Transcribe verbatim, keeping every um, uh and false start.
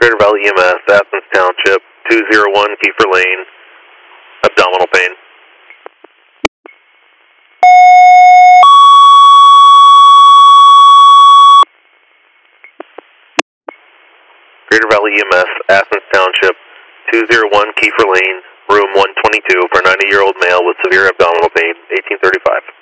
Greater Valley E M S, Athens Township, two zero one Kiefer Lane, abdominal pain. Greater Valley E M S, Athens Township, two zero one Kiefer Lane, room one twenty-two for a ninety-year-old male with severe abdominal pain, eighteen thirty-five.